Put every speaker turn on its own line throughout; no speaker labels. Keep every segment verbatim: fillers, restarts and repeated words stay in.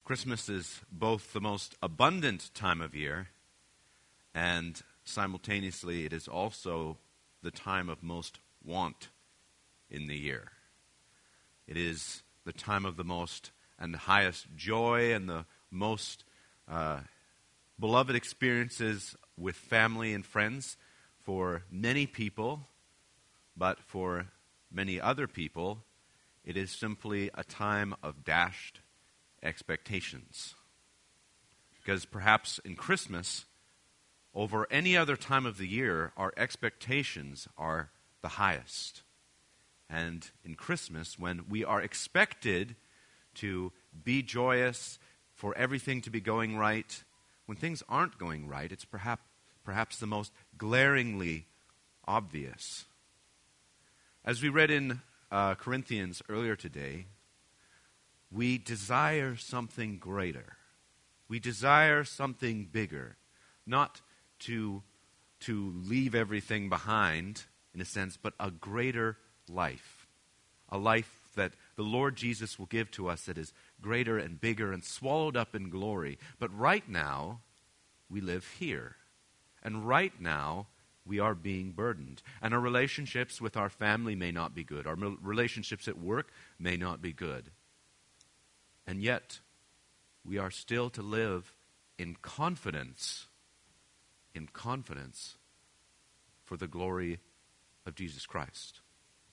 Christmas is both the most abundant time of year, and simultaneously it is also the time of most want in the year. It is the time of the most and the highest joy and the most uh, beloved experiences with family and friends for many people, but for many other people, it is simply a time of dashed expectations. Because perhaps in Christmas, over any other time of the year, our expectations are the highest. And in Christmas, when we are expected to be joyous, for everything to be going right, when things aren't going right, it's perhaps, perhaps the most glaringly obvious. As we read in uh, Corinthians earlier today, we desire something greater. We desire something bigger, not to, to leave everything behind, in a sense, but a greater life. A life that the Lord Jesus will give to us that is greater and bigger and swallowed up in glory. But right now, we live here. And right now, we are being burdened. And our relationships with our family may not be good. Our relationships at work may not be good. And yet, we are still to live in confidence, in confidence for the glory of Jesus Christ.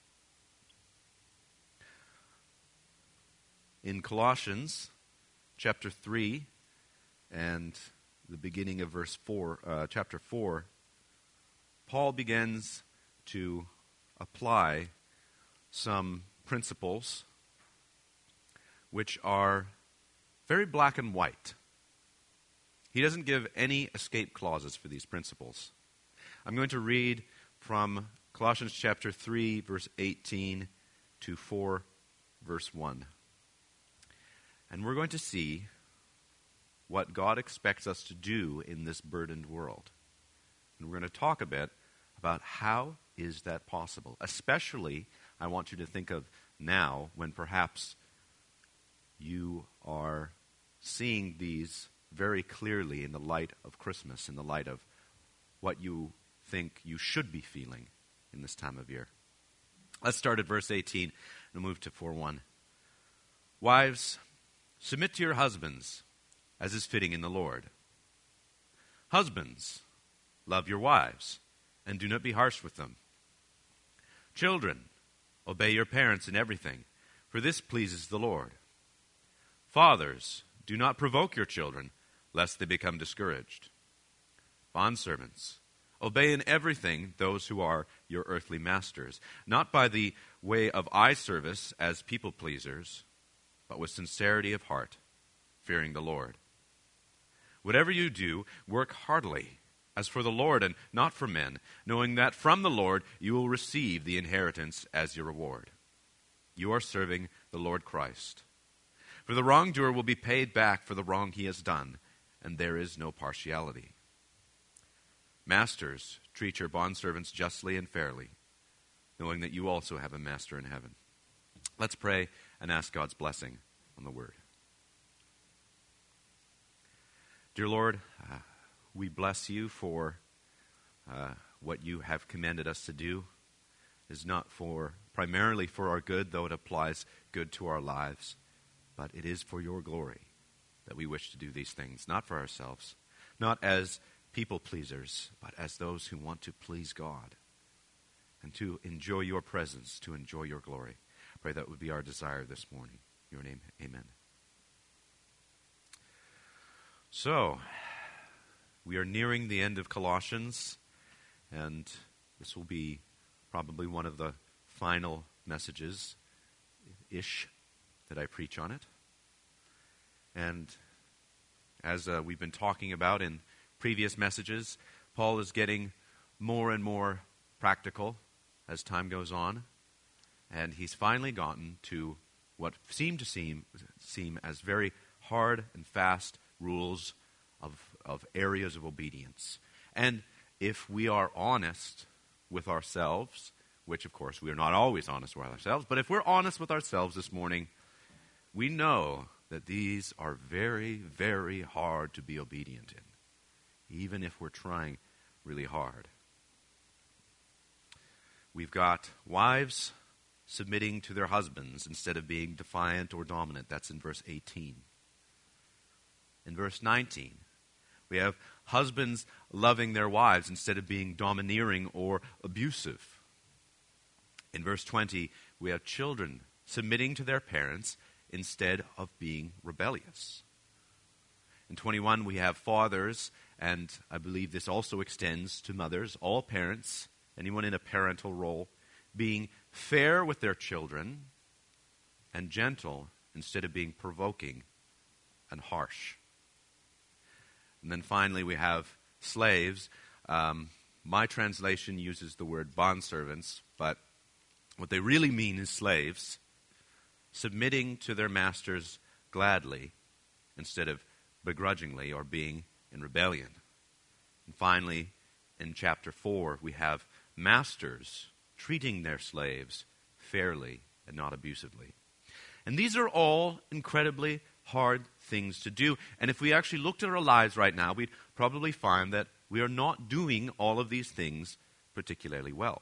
In Colossians chapter three and the beginning of verse four, uh, chapter four, Paul begins to apply some principles which are very black and white. He doesn't give any escape clauses for these principles. I'm going to read from Colossians chapter three, verse eighteen to four, verse one. And we're going to see what God expects us to do in this burdened world. And we're going to talk a bit about how is that possible. Especially, I want you to think of now when perhaps you are seeing these very clearly in the light of Christmas, in the light of what you think you should be feeling in this time of year. Let's start at verse eighteen and move to four one. Wives, submit to your husbands, as is fitting in the Lord. Husbands, love your wives, and do not be harsh with them. Children, obey your parents in everything, for this pleases the Lord. Fathers, do not provoke your children, lest they become discouraged. Bondservants, obey in everything those who are your earthly masters, not by the way of eye service as people pleasers, but with sincerity of heart, fearing the Lord. Whatever you do, work heartily, as for the Lord and not for men, knowing that from the Lord you will receive the inheritance as your reward. You are serving the Lord Christ. For the wrongdoer will be paid back for the wrong he has done, and there is no partiality. Masters, treat your bondservants justly and fairly, knowing that you also have a master in heaven. Let's pray and ask God's blessing on the word. Dear Lord, uh, we bless you for uh, what you have commanded us to do. It is not for primarily for our good, though it applies good to our lives, but it is for your glory that we wish to do these things, not for ourselves, not as people pleasers, but as those who want to please God and to enjoy your presence, to enjoy your glory. I pray that would be our desire this morning. In your name, amen. So, we are nearing the end of Colossians, and this will be probably one of the final messages-ish that I preach on it. And as uh, we've been talking about in previous messages, Paul is getting more and more practical as time goes on, and he's finally gotten to what seem to seem seem as very hard and fast rules of, of areas of obedience. And if we are honest with ourselves, which of course we are not always honest with ourselves, but if we're honest with ourselves this morning, we know that these are very, very hard to be obedient in, even if we're trying really hard. We've got wives submitting to their husbands instead of being defiant or dominant. That's in verse eighteen. In verse nineteen, we have husbands loving their wives instead of being domineering or abusive. In verse twenty, we have children submitting to their parents instead of being rebellious. In twenty-one, we have fathers, and I believe this also extends to mothers, all parents, anyone in a parental role, being fair with their children and gentle instead of being provoking and harsh. And then finally, we have slaves. Um, my translation uses the word bondservants, but what they really mean is slaves, submitting to their masters gladly instead of begrudgingly or being in rebellion. And finally, in chapter four, we have masters treating their slaves fairly and not abusively. And these are all incredibly hard things to do. And if we actually looked at our lives right now, we'd probably find that we are not doing all of these things particularly well.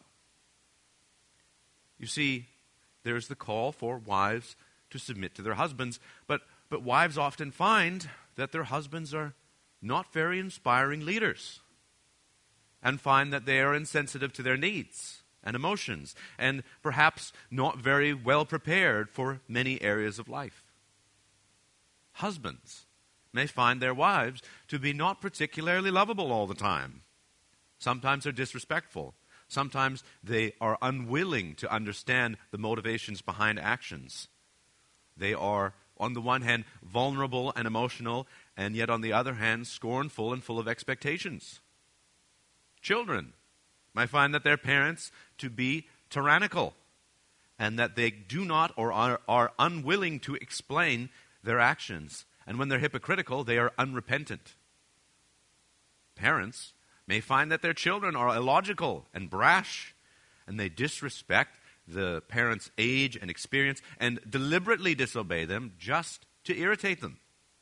You see, there's the call for wives to submit to their husbands, but, but wives often find that their husbands are not very inspiring leaders and find that they are insensitive to their needs and emotions and perhaps not very well prepared for many areas of life. Husbands may find their wives to be not particularly lovable all the time. Sometimes they're disrespectful. Sometimes they are unwilling to understand the motivations behind actions. They are, on the one hand, vulnerable and emotional, and yet on the other hand, scornful and full of expectations. Children might find that their parents to be tyrannical, and that they do not or are, are unwilling to explain their actions. And when they're hypocritical, they are unrepentant. Parents may find that their children are illogical and brash, and they disrespect the parents' age and experience and deliberately disobey them just to irritate them.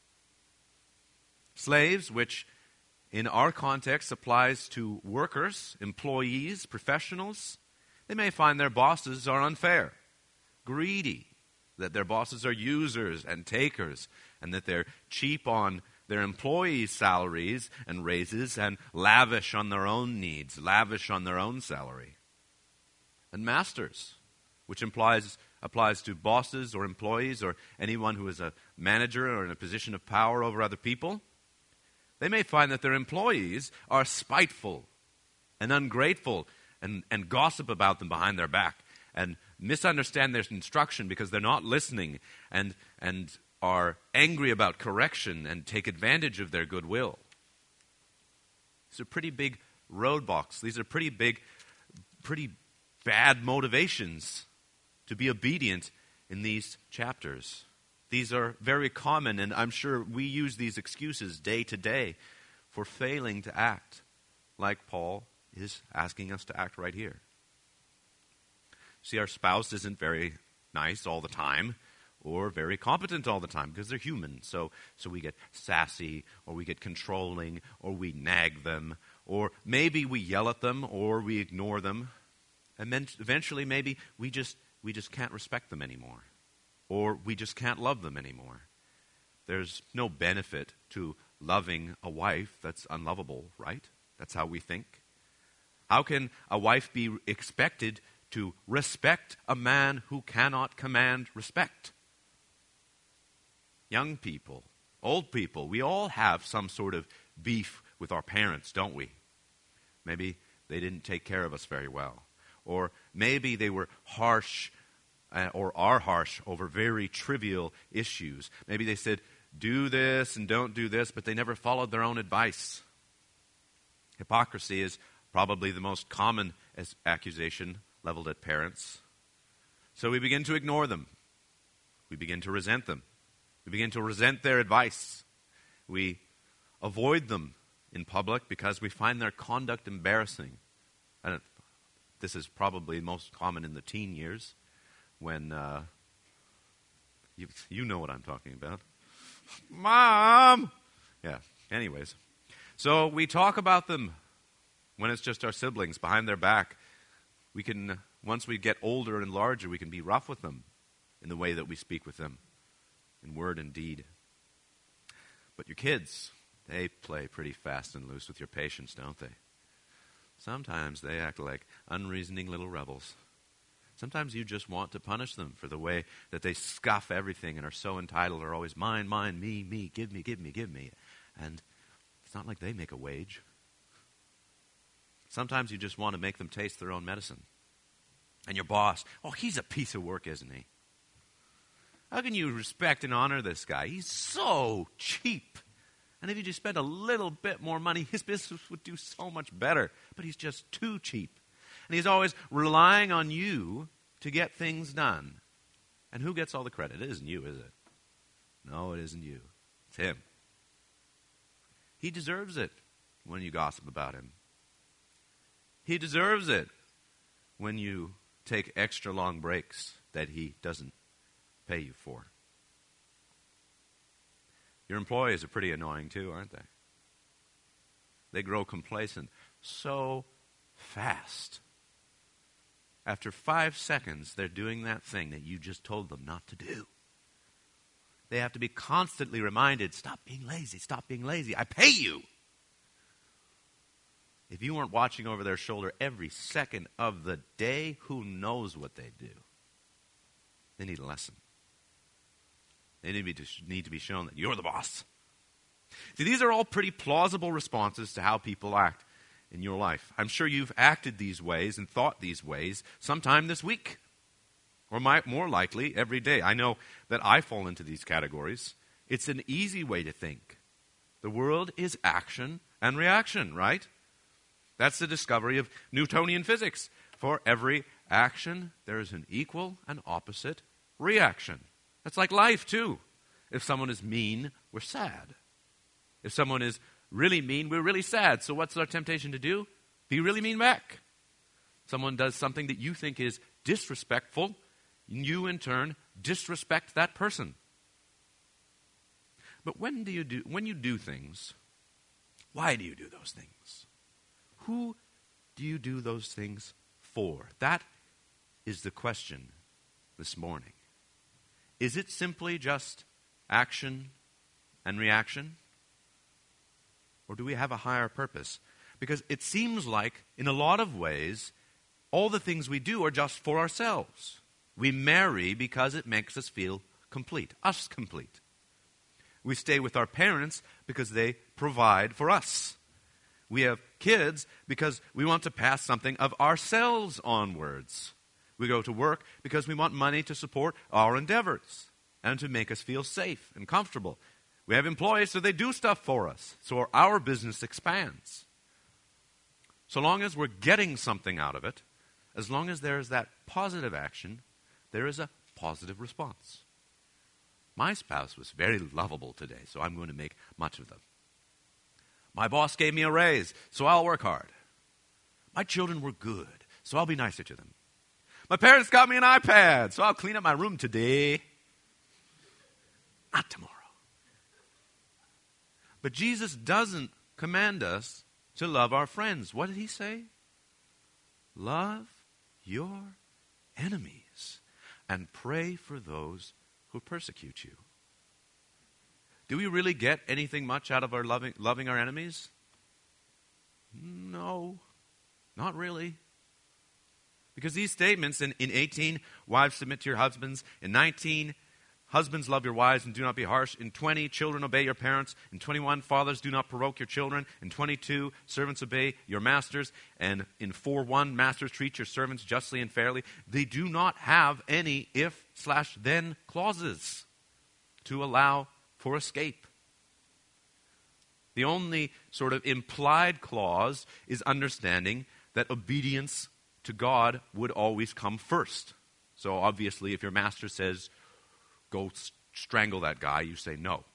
Slaves, which in our context applies to workers, employees, professionals, they may find their bosses are unfair, greedy, that their bosses are users and takers, and that they're cheap on their employees' salaries and raises and lavish on their own needs, lavish on their own salary. And masters, which implies applies to bosses or employees or anyone who is a manager or in a position of power over other people, they may find that their employees are spiteful and ungrateful and, and gossip about them behind their back and misunderstand their instruction because they're not listening and and are angry about correction and take advantage of their goodwill. These are pretty big roadblocks. These are pretty big, pretty bad motivations to be obedient in these chapters. These are very common, and I'm sure we use these excuses day to day for failing to act like Paul is asking us to act right here. See, our spouse isn't very nice all the time or very competent all the time because they're human. So, so we get sassy or we get controlling or we nag them or maybe we yell at them or we ignore them. And then eventually maybe we just we just can't respect them anymore or we just can't love them anymore. There's no benefit to loving a wife that's unlovable, right? That's how we think. How can a wife be expected to respect a man who cannot command respect? Young people, old people, we all have some sort of beef with our parents, don't we? Maybe they didn't take care of us very well. Or maybe they were harsh uh, or are harsh over very trivial issues. Maybe they said, do this and don't do this, but they never followed their own advice. Hypocrisy is probably the most common as accusation leveled at parents. So we begin to ignore them. We begin to resent them. We begin to resent their advice. We avoid them in public because we find their conduct embarrassing. And this is probably most common in the teen years when, uh, you, you know what I'm talking about. Mom! Yeah, anyways. So we talk about them when it's just our siblings behind their back. We can, once we get older and larger, we can be rough with them in the way that we speak with them, in word and deed. But your kids, they play pretty fast and loose with your patience, don't they? Sometimes they act like unreasoning little rebels. Sometimes you just want to punish them for the way that they scoff everything and are so entitled, are always mine, mine, me, me, give me, give me, give me. And it's not like they make a wage. Sometimes you just want to make them taste their own medicine. And your boss, oh, he's a piece of work, isn't he? How can you respect and honor this guy? He's so cheap. And if you just spent a little bit more money, his business would do so much better. But he's just too cheap. And he's always relying on you to get things done. And who gets all the credit? It isn't you, is it? No, it isn't you. It's him. He deserves it when you gossip about him. He deserves it when you take extra long breaks that he doesn't pay you for. Your employees are pretty annoying too, aren't they? They grow complacent so fast. After five seconds, they're doing that thing that you just told them not to do. They have to be constantly reminded, stop being lazy, stop being lazy. I pay you. If you weren't watching over their shoulder every second of the day, who knows what they'd do? They need a lesson. They need to, need to be shown that you're the boss. See, these are all pretty plausible responses to how people act in your life. I'm sure you've acted these ways and thought these ways sometime this week. Or might, more likely, every day. I know that I fall into these categories. It's an easy way to think. The world is action and reaction, right? That's the discovery of Newtonian physics. For every action, there is an equal and opposite reaction. That's like life, too. If someone is mean, we're sad. If someone is really mean, we're really sad. So what's our temptation to do? Be really mean back. Someone does something that you think is disrespectful, you in turn disrespect that person. But when do you do when you do things, why do you do those things? Who do you do those things for? That is the question this morning. Is it simply just action and reaction? Or do we have a higher purpose? Because it seems like, in a lot of ways, all the things we do are just for ourselves. We marry because it makes us feel complete, us complete. We stay with our parents because they provide for us. We have kids because we want to pass something of ourselves onwards. We go to work because we want money to support our endeavors and to make us feel safe and comfortable. We have employees so they do stuff for us, so our business expands. So long as we're getting something out of it, as long as there is that positive action, there is a positive response. My spouse was very lovable today, so I'm going to make much of them. My boss gave me a raise, so I'll work hard. My children were good, so I'll be nicer to them. My parents got me an iPad, so I'll clean up my room today. Not tomorrow. But Jesus doesn't command us to love our friends. What did he say? Love your enemies and pray for those who persecute you. Do we really get anything much out of our loving, loving our enemies? No, not really. Because these statements in, in eighteen, wives submit to your husbands. In nineteen, husbands love your wives and do not be harsh. In twenty, children obey your parents. In twenty-one, fathers do not provoke your children. In twenty-two, servants obey your masters. And in four one, masters treat your servants justly and fairly. They do not have any if slash then clauses to allow for escape. The only sort of implied clause is understanding that obedience to God would always come first. So obviously, if your master says, go strangle that guy, you say no.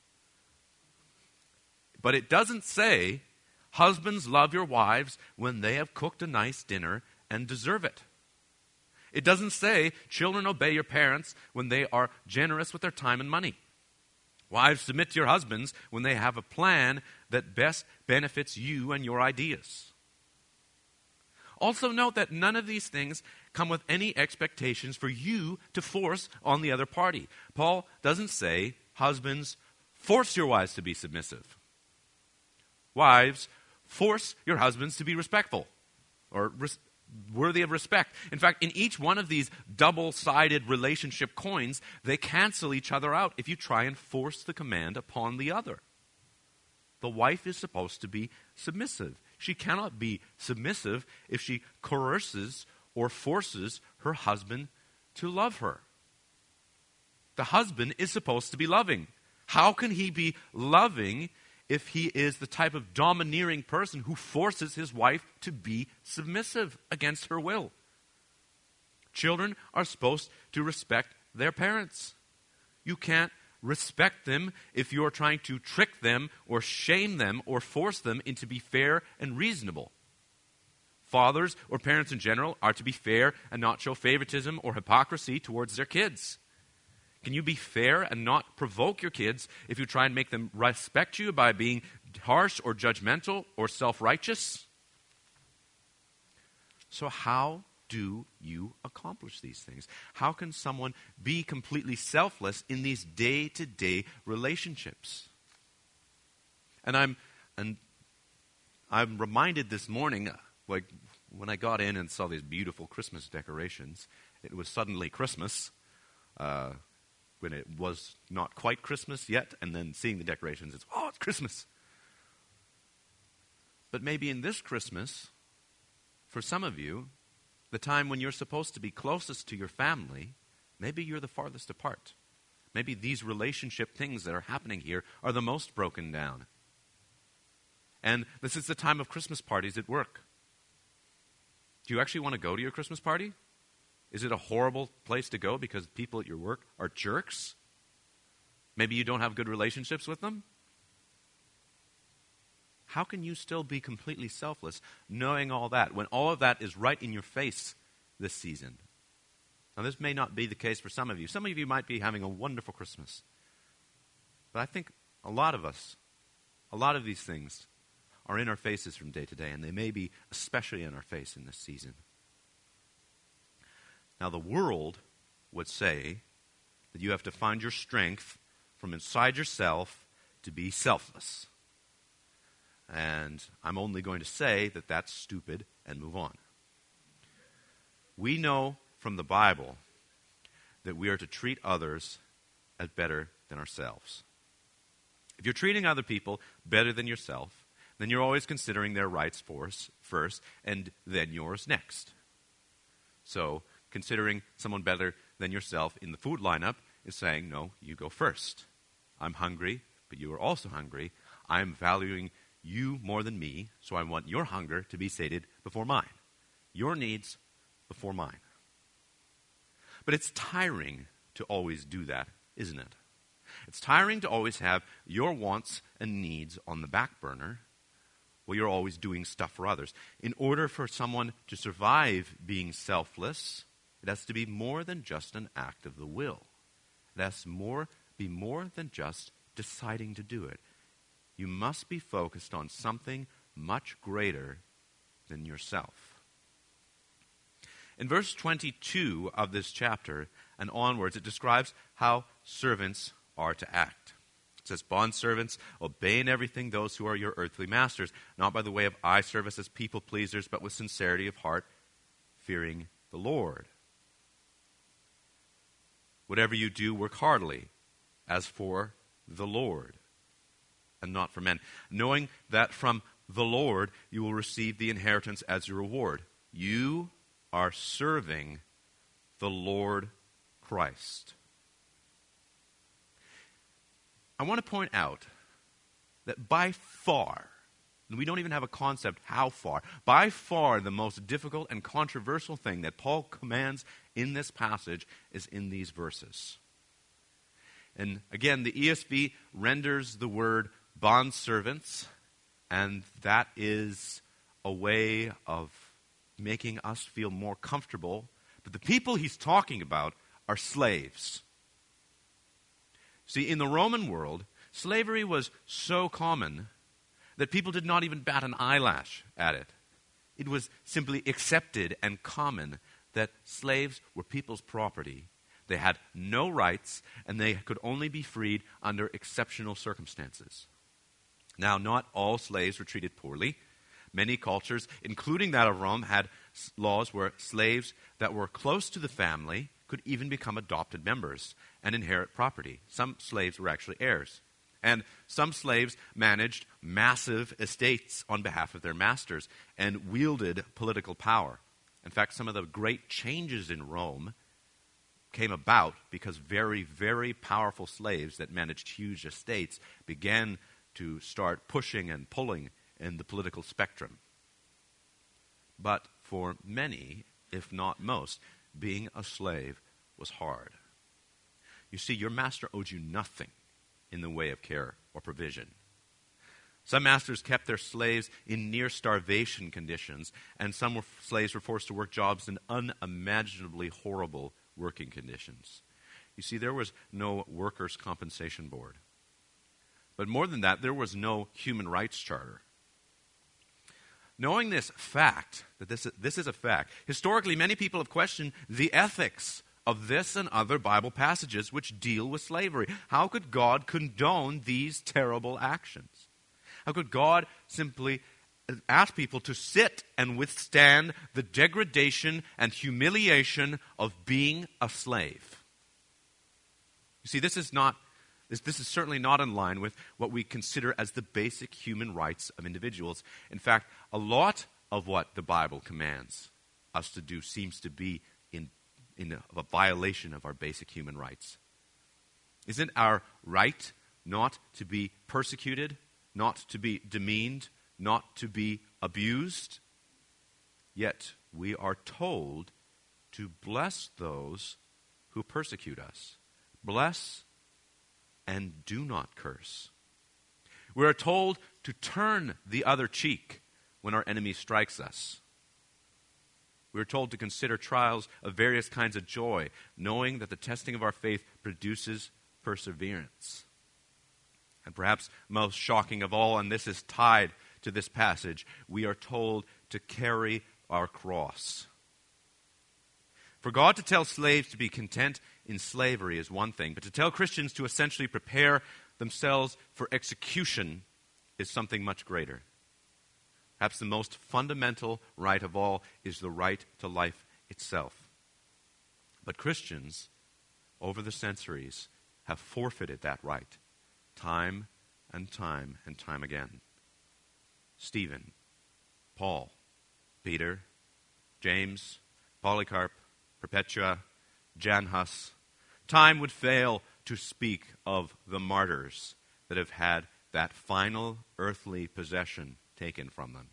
But it doesn't say, husbands love your wives when they have cooked a nice dinner and deserve it. It doesn't say, children obey your parents when they are generous with their time and money. Wives, submit to your husbands when they have a plan that best benefits you and your ideas. Also note that none of these things come with any expectations for you to force on the other party. Paul doesn't say, husbands, force your wives to be submissive. Wives, force your husbands to be respectful or res- worthy of respect. In fact, in each one of these double-sided relationship coins, they cancel each other out if you try and force the command upon the other. The wife is supposed to be submissive. She cannot be submissive if she coerces or forces her husband to love her. The husband is supposed to be loving. How can he be loving if he is the type of domineering person who forces his wife to be submissive against her will? Children are supposed to respect their parents. You can't respect them if you're trying to trick them or shame them or force them into be fair and reasonable. Fathers or parents in general are to be fair and not show favoritism or hypocrisy towards their kids. Can you be fair and not provoke your kids if you try and make them respect you by being harsh or judgmental or self-righteous? So how do you accomplish these things? How can someone be completely selfless in these day-to-day relationships? And I'm and I'm reminded this morning, like when I got in and saw these beautiful Christmas decorations, it was suddenly Christmas. Uh, when it was not quite Christmas yet, and then seeing the decorations, it's, oh, it's Christmas. But maybe in this Christmas, for some of you, the time when you're supposed to be closest to your family, maybe you're the farthest apart. Maybe these relationship things that are happening here are the most broken down. And this is the time of Christmas parties at work. Do you actually want to go to your Christmas party? Is it a horrible place to go because people at your work are jerks? Maybe you don't have good relationships with them? How can you still be completely selfless knowing all that when all of that is right in your face this season? Now, this may not be the case for some of you. Some of you might be having a wonderful Christmas. But I think a lot of us, a lot of these things are in our faces from day to day, and they may be especially in our face in this season. Now, the world would say that you have to find your strength from inside yourself to be selfless. And I'm only going to say that that's stupid and move on. We know from the Bible that we are to treat others as better than ourselves. If you're treating other people better than yourself, then you're always considering their rights first and then yours next. So, considering someone better than yourself in the food lineup is saying, no, you go first. I'm hungry, but you are also hungry. I'm valuing you more than me, so I want your hunger to be sated before mine. Your needs before mine. But it's tiring to always do that, isn't it? It's tiring to always have your wants and needs on the back burner while you're always doing stuff for others. In order for someone to survive being selfless, it has to be more than just an act of the will. It has to more, be more than just deciding to do it. You must be focused on something much greater than yourself. In verse twenty-two of this chapter and onwards, it describes how servants are to act. It says, bondservants, obey in everything those who are your earthly masters, not by the way of eye service as people pleasers, but with sincerity of heart, fearing the Lord. Whatever you do, work heartily, as for the Lord, and not for men, knowing that from the Lord you will receive the inheritance as your reward. You are serving the Lord Christ. I want to point out that by far, and we don't even have a concept how far, by far the most difficult and controversial thing that Paul commands in this passage is in these verses. And again, the E S V renders the word bondservants, and that is a way of making us feel more comfortable. But the people he's talking about are slaves. See, in the Roman world, slavery was so common that people did not even bat an eyelash at it. It was simply accepted and common that slaves were people's property. They had no rights, and they could only be freed under exceptional circumstances. Now, not all slaves were treated poorly. Many cultures, including that of Rome, had laws where slaves that were close to the family could even become adopted members and inherit property. Some slaves were actually heirs. And some slaves managed massive estates on behalf of their masters and wielded political power. In fact, some of the great changes in Rome came about because very, very powerful slaves that managed huge estates began to start pushing and pulling in the political spectrum. But for many, if not most, being a slave was hard. You see, your master owed you nothing in the way of care or provision. Some masters kept their slaves in near starvation conditions, and some were, slaves were forced to work jobs in unimaginably horrible working conditions. You see, there was no workers' compensation board. But more than that, there was no human rights charter. Knowing this fact, that this, this is a fact, historically many people have questioned the ethics of this and other Bible passages which deal with slavery. How could God condone these terrible actions? How could God simply ask people to sit and withstand the degradation and humiliation of being a slave? You see, this is not This, this is certainly not in line with what we consider as the basic human rights of individuals. In fact, a lot of what the Bible commands us to do seems to be in, in a, a violation of our basic human rights. Isn't our right not to be persecuted, not to be demeaned, not to be abused? Yet we are told to bless those who persecute us. Bless and do not curse. We are told to turn the other cheek when our enemy strikes us. We are told to consider trials of various kinds of joy, knowing that the testing of our faith produces perseverance. And perhaps most shocking of all, and this is tied to this passage, we are told to carry our cross. For God to tell slaves to be content in slavery is one thing, but to tell Christians to essentially prepare themselves for execution is something much greater. Perhaps the most fundamental right of all is the right to life itself. But Christians, over the centuries, have forfeited that right time and time and time again. Stephen, Paul, Peter, James, Polycarp, Perpetua, Jan Hus. Time would fail to speak of the martyrs that have had that final earthly possession taken from them.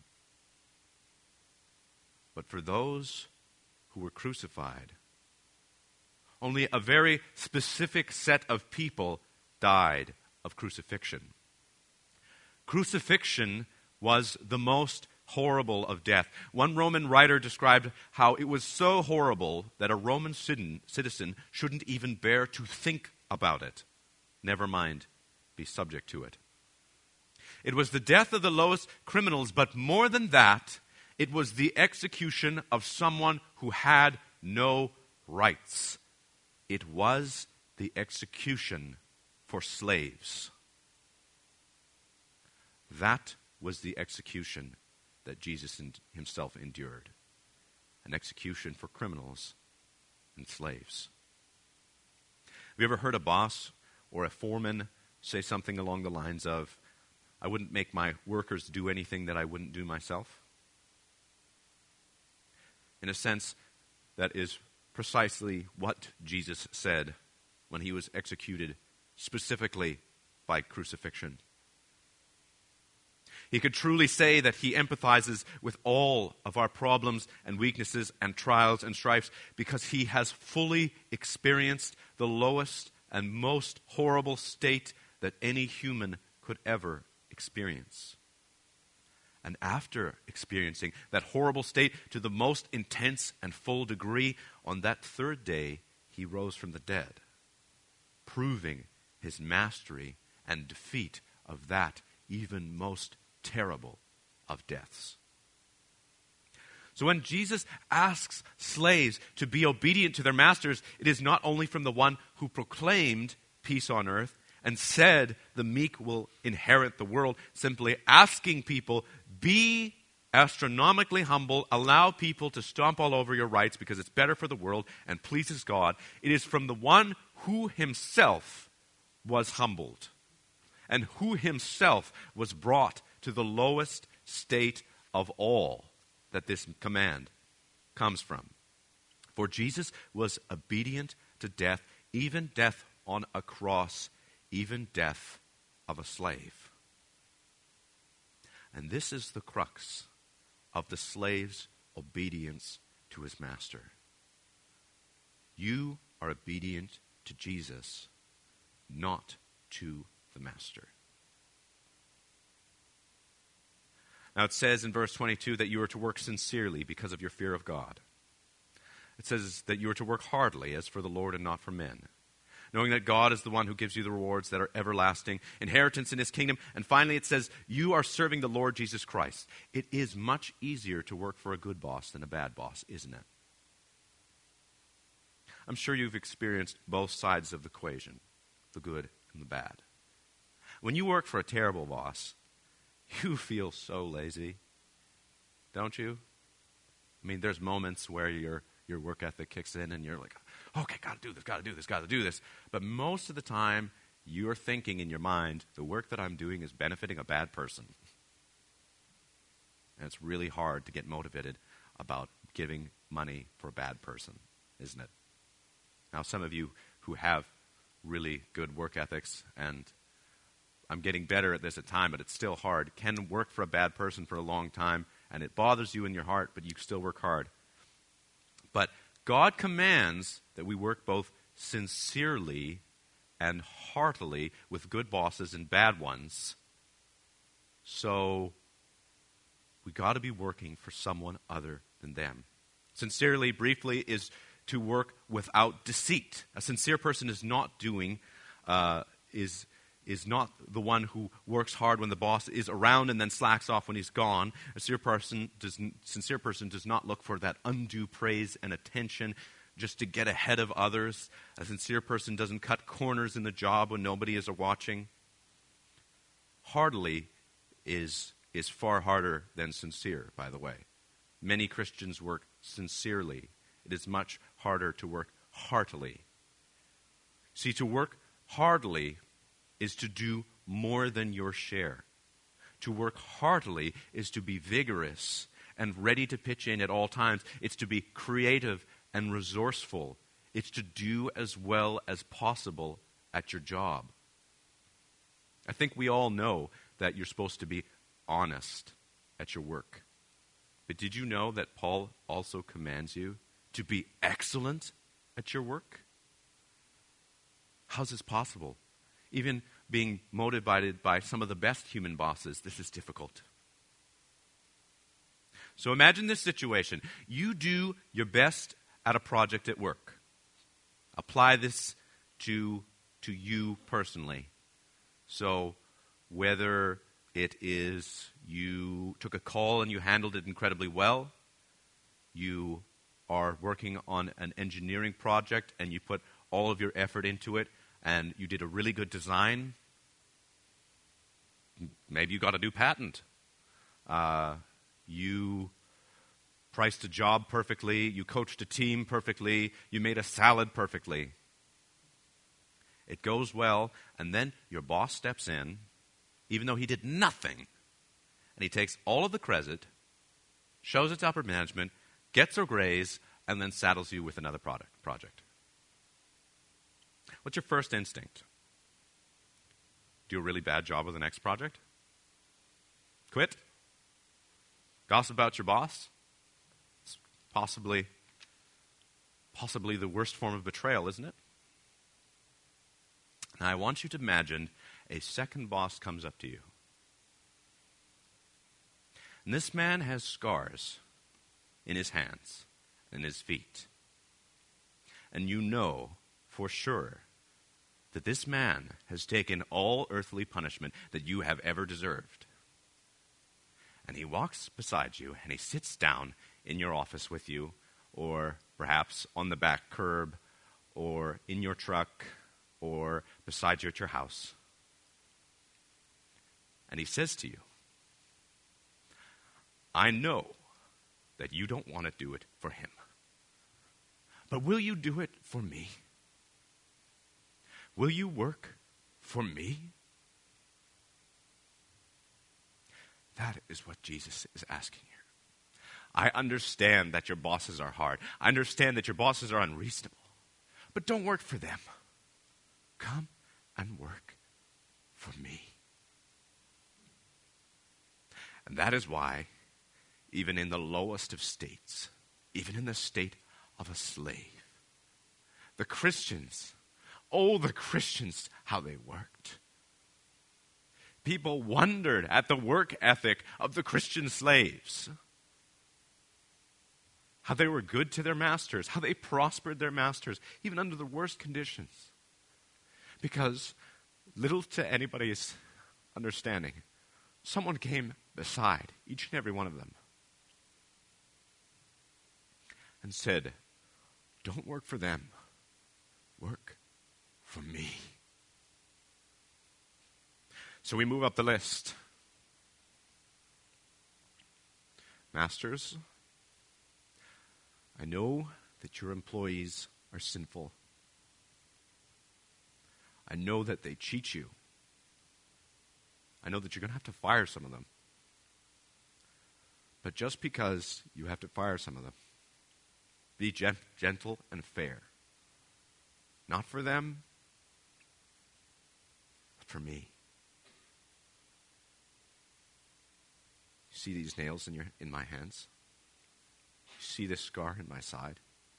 But for those who were crucified, only a very specific set of people died of crucifixion. Crucifixion was the most horrible of death. One Roman writer described how it was so horrible that a Roman citizen shouldn't even bear to think about it, never mind be subject to it. It was the death of the lowest criminals, but more than that, it was the execution of someone who had no rights. It was the execution for slaves. That was the execution that Jesus himself endured. An execution for criminals and slaves. Have you ever heard a boss or a foreman say something along the lines of, "I wouldn't make my workers do anything that I wouldn't do myself"? In a sense, that is precisely what Jesus said when he was executed specifically by crucifixion. He could truly say that he empathizes with all of our problems and weaknesses and trials and strifes because he has fully experienced the lowest and most horrible state that any human could ever experience. And after experiencing that horrible state to the most intense and full degree, on that third day he rose from the dead, proving his mastery and defeat of that even most terrible of deaths. So when Jesus asks slaves to be obedient to their masters, it is not only from the one who proclaimed peace on earth and said the meek will inherit the world, simply asking people, be astronomically humble, allow people to stomp all over your rights because it's better for the world and pleases God. It is from the one who himself was humbled and who himself was brought to the lowest state of all that this command comes from. For Jesus was obedient to death, even death on a cross, even death of a slave. And this is the crux of the slave's obedience to his master. You are obedient to Jesus, not to the master. Now it says in verse twenty-two that you are to work sincerely because of your fear of God. It says that you are to work heartily as for the Lord and not for men, knowing that God is the one who gives you the rewards that are everlasting, inheritance in his kingdom. And finally it says you are serving the Lord Jesus Christ. It is much easier to work for a good boss than a bad boss, isn't it? I'm sure you've experienced both sides of the equation, the good and the bad. When you work for a terrible boss, you feel so lazy, don't you? I mean, there's moments where your your work ethic kicks in and you're like, okay, gotta do this, gotta do this, gotta do this. But most of the time, you're thinking in your mind, the work that I'm doing is benefiting a bad person. And it's really hard to get motivated about giving money for a bad person, isn't it? Now, some of you who have really good work ethics, and I'm getting better at this at time, but it's still hard, can work for a bad person for a long time, and it bothers you in your heart, but you still work hard. But God commands that we work both sincerely and heartily with good bosses and bad ones. So we got to be working for someone other than them. Sincerely, briefly, is to work without deceit. A sincere person is not doing, uh, is is not the one who works hard when the boss is around and then slacks off when he's gone. A sincere person does, sincere person does not look for that undue praise and attention just to get ahead of others. A sincere person doesn't cut corners in the job when nobody is watching. Heartily is, is far harder than sincere, by the way. Many Christians work sincerely. It is much harder to work heartily. See, to work heartily is to do more than your share. To work heartily is to be vigorous and ready to pitch in at all times. It's to be creative and resourceful. It's to do as well as possible at your job. I think we all know that you're supposed to be honest at your work. But did you know that Paul also commands you to be excellent at your work? How's this possible? Even being motivated by some of the best human bosses, this is difficult. So imagine this situation. You do your best at a project at work. Apply this to, to you personally. So whether it is you took a call and you handled it incredibly well, you are working on an engineering project and you put all of your effort into it, and you did a really good design. Maybe you got a new patent. Uh, you priced a job perfectly. You coached a team perfectly. You made a salad perfectly. It goes well, and then your boss steps in, even though he did nothing, and he takes all of the credit, shows it to upper management, gets a raise, and then saddles you with another product project. What's your first instinct? Do a really bad job with the next project? Quit? Gossip about your boss? It's possibly, possibly the worst form of betrayal, isn't it? Now I want you to imagine a second boss comes up to you. And this man has scars in his hands and his feet. And you know for sure that this man has taken all earthly punishment that you have ever deserved. And he walks beside you, and he sits down in your office with you, or perhaps on the back curb, or in your truck, or beside you at your house. And he says to you, I know that you don't want to do it for him, but will you do it for me? Will you work for me? That is what Jesus is asking here. I understand that your bosses are hard. I understand that your bosses are unreasonable. But don't work for them. Come and work for me. And that is why, even in the lowest of states, even in the state of a slave, the Christians, oh, the Christians, how they worked. People wondered at the work ethic of the Christian slaves. How they were good to their masters, how they prospered their masters, even under the worst conditions. Because, little to anybody's understanding, someone came beside each and every one of them and said, don't work for them, work for me. So we move up the list. Masters, I know that your employees are sinful. I know that they cheat you. I know that you're going to have to fire some of them. But just because you have to fire some of them, be gent- gentle and fair. Not for them, but for me. You see these nails in your in my hands? You see this scar in my side?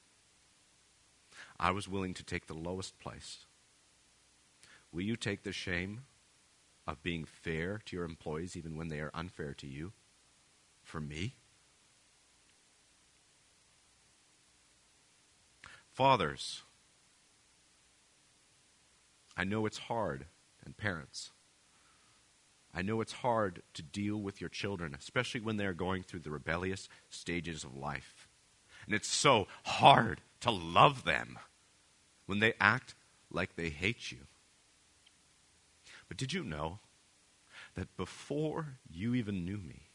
I was willing to take the lowest place. Will you take the shame of being fair to your employees even when they are unfair to you for me? Fathers, I know it's hard, and parents, I know it's hard to deal with your children, especially when they're going through the rebellious stages of life. And it's so hard to love them when they act like they hate you. But did you know that before you even knew me,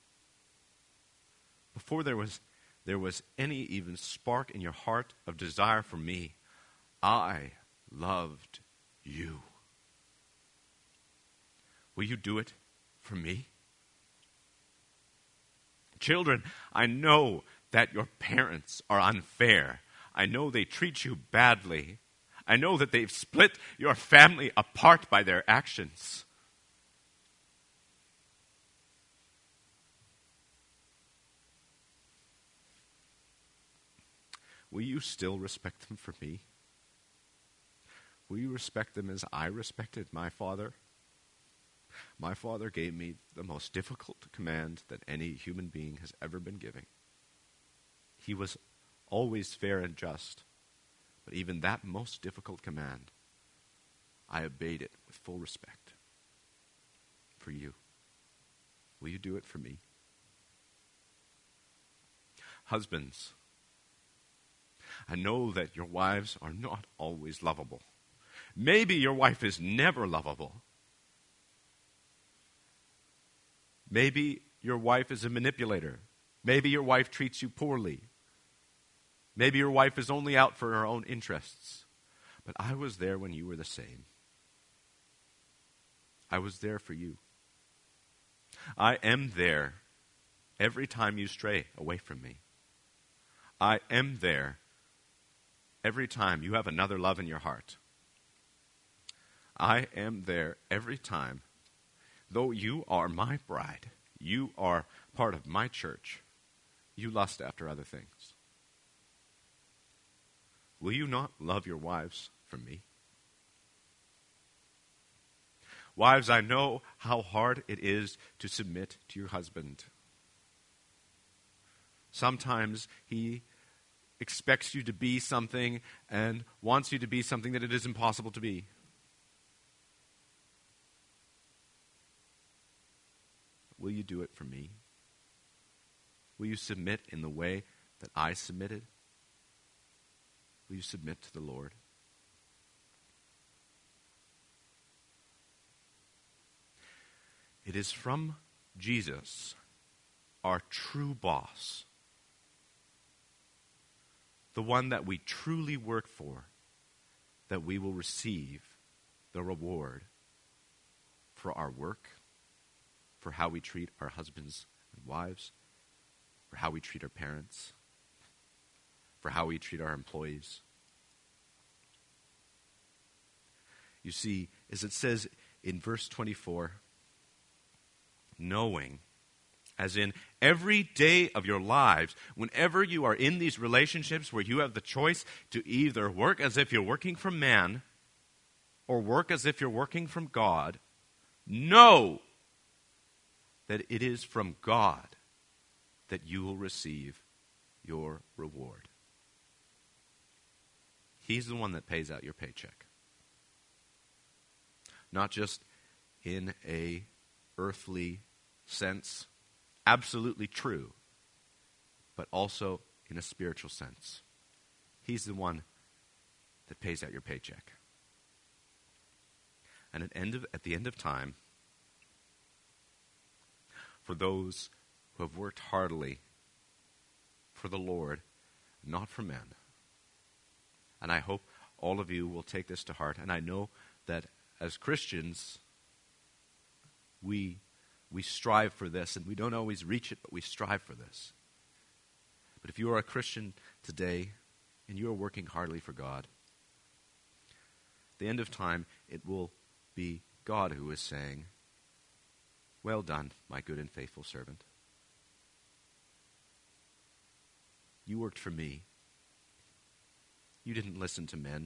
before there was there was any even spark in your heart of desire for me, I loved you? Will you do it for me? Children, I know that your parents are unfair. I know they treat you badly. I know that they've split your family apart by their actions. Will you still respect them for me? Will you respect them as I respected my father? My father gave me the most difficult command that any human being has ever been given. He was always fair and just, but even that most difficult command, I obeyed it with full respect. For you. Will you do it for me? Husbands, I know that your wives are not always lovable. Maybe your wife is never lovable. Maybe your wife is a manipulator. Maybe your wife treats you poorly. Maybe your wife is only out for her own interests. But I was there when you were the same. I was there for you. I am there every time you stray away from me. I am there every time you have another love in your heart. I am there every time. Though you are my bride, you are part of my church, you lust after other things. Will you not love your wives for me? Wives, I know how hard it is to submit to your husband. Sometimes he expects you to be something and wants you to be something that it is impossible to be. will you do it for me? Will you submit in the way that I submitted? Will you submit to the Lord? It is from Jesus, our true boss, the one that we truly work for, that we will receive the reward for our work, for how we treat our husbands and wives, for how we treat our parents, for how we treat our employees. You see, as it says in verse twenty-four, knowing, as in every day of your lives, whenever you are in these relationships where you have the choice to either work as if you're working for man or work as if you're working from God, know that it is from God that you will receive your reward. He's the one that pays out your paycheck. Not just in a earthly sense, absolutely true, but also in a spiritual sense. He's the one that pays out your paycheck. And at, end of, at the end of time, for those who have worked heartily for the Lord, not for men. And I hope all of you will take this to heart. And I know that as Christians, we we strive for this, and we don't always reach it, but we strive for this. But if you are a Christian today, and you are working heartily for God, at the end of time, it will be God who is saying, "Well done, my good and faithful servant. You worked for me. You didn't listen to men."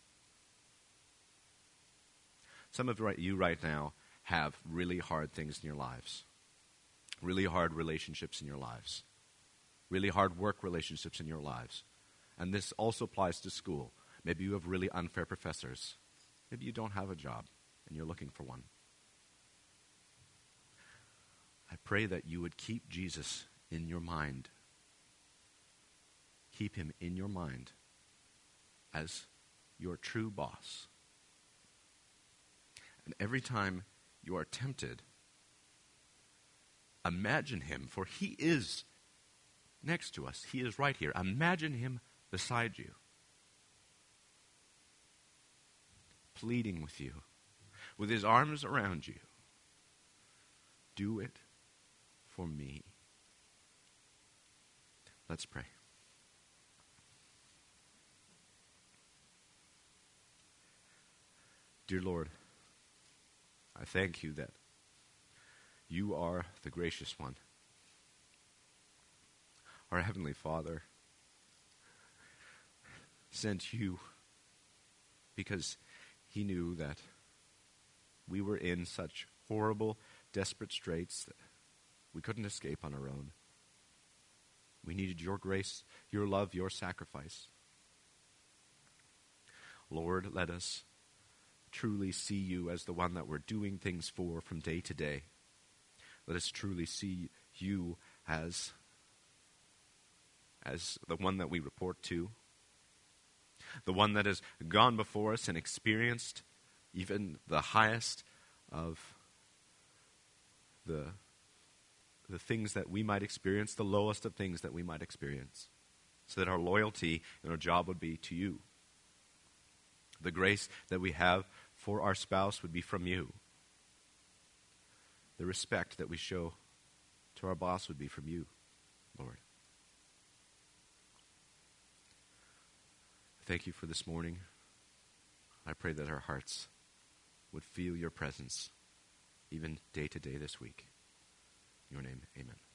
Some of you right now have really hard things in your lives, really hard relationships in your lives, really hard work relationships in your lives. And this also applies to school. Maybe you have really unfair professors. Maybe you don't have a job and you're looking for one. I pray that you would keep Jesus in your mind. Keep him in your mind as your true boss. And every time you are tempted, imagine him, for he is next to us. He is right here. Imagine him beside you, pleading with you, with his arms around you. Do it for me. Let's pray. Dear Lord, I thank you that you are the gracious one. Our Heavenly Father sent you because he knew that we were in such horrible, desperate straits that we couldn't escape on our own. We needed your grace, your love, your sacrifice. Lord, let us truly see you as the one that we're doing things for from day to day. Let us truly see you as, as the one that we report to, the one that has gone before us and experienced even the highest of the, the things that we might experience, the lowest of things that we might experience, so that our loyalty and our job would be to you. The grace that we have for our spouse would be from you. The respect that we show to our boss would be from you, Lord. Thank you for this morning. I pray that our hearts would feel your presence even day to day this week. In your name, amen.